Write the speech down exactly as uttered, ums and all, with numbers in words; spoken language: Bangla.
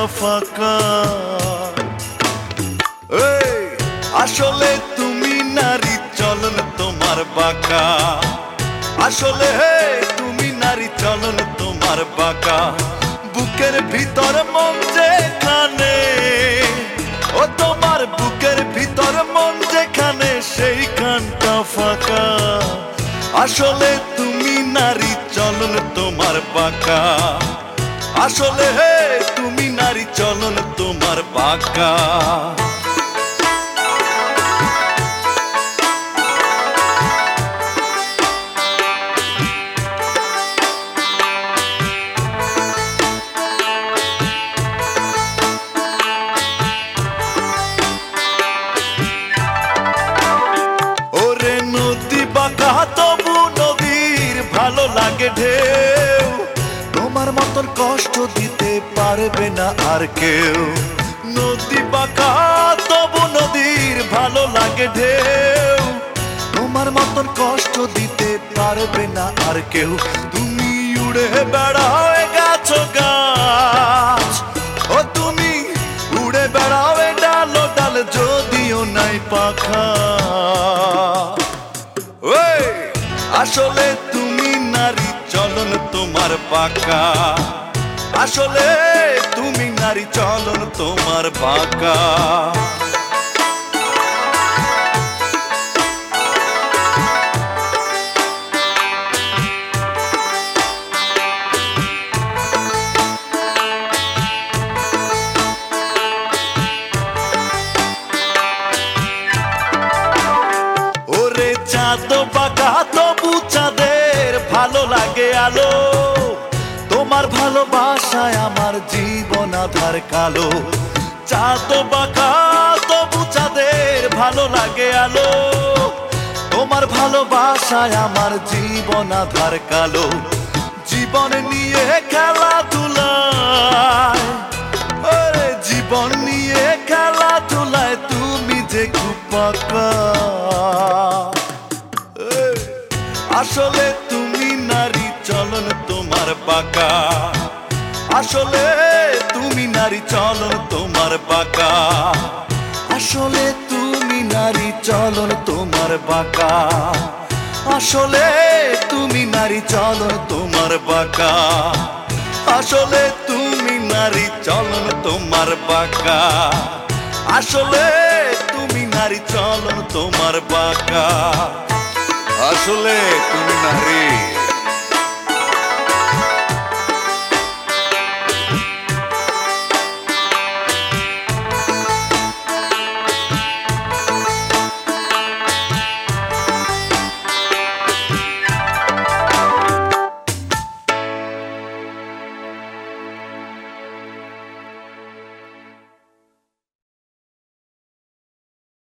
ফাঁকা। এই আসলে তুমি নারী, চলন তোমার বাঁকা। আসলে হে তুমি নারী, চলন তোমার বাঁকা। বুকের ভিতর মন যেখানে, ও তোমার বুকের ভিতর মন যেখানে, সেইখানটা ফাঁকা। আসলে তুমি নারী, চলন তোমার বাঁকা। আসলে হে তুমি নারী, চলন তোমার বাঁকা। ওরে নদী বাঁকা তবু নদীর ভালো লাগে ঢেউ, তোমার মতন কষ্ট দিতে পারবে না আর কেউ। নদী বাঁকা তবু নদীর ভালো লাগে ঢেউ, তোমার মতন কষ্ট দিতে পারবে না আর কেউ। তুমি উড়ে বেড়াও গাছ গাছ, ও তুমি উড়ে বেড়াও ডালো ডাল, যদিও নাই পাখা। ওই আসলে তুমি নারী, চলন তোমার বাঁকা। আসলে তুমি নারী, চলন তোমার বাঁকা। ওরে চাঁদ বাঁকা তবু চাঁদের ভালো লাগে আলো, তোমার ভালোবাসায় আমার জীবন আধার কালো। চাঁদ বাঁকা তবু চাঁদের ভালো লাগে আলো, তোমার ভালোবাসায় আমার জীবন আধার কালো। জীবন নিয়ে খেলাধুলায়, ওরে জীবন নিয়ে খেলাধুলায় তুমি যে খুব পাকা। আসলে তুমি নারী, চলন তোমার বাঁকা। আসলে তুমি নারী, চলন তোমার বাঁকা। আসলে তুমি নারী, চলন তোমার বাঁকা। আসলে তুমি নারী, চলন তোমার বাঁকা। আসলে তুমি নারী, চলন তোমার বাঁকা। আসলে তুমি নারী, চলন তোমার বাঁকা। আসলে তুমি নারী।